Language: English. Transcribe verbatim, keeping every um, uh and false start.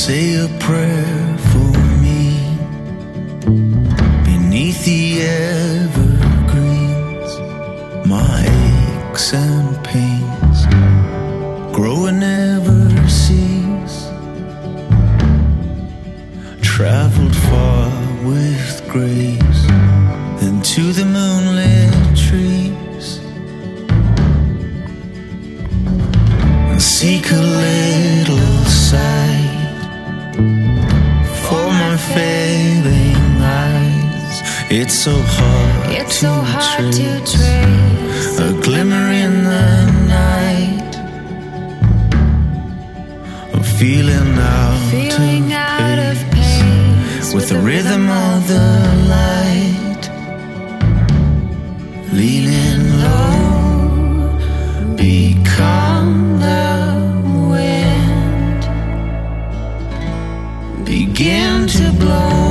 say a prayer for me beneath the evergreens. My aches and pains grow and never cease. Traveled far with grace into the moonlit trees, and seek a little sight for my failing eyes. It's so hard, it's to, so hard trace to trace a glimmer in the night of feeling out, feeling of, out pace, of pace with the rhythm of the light. Leaning low, become the wind, begin to blow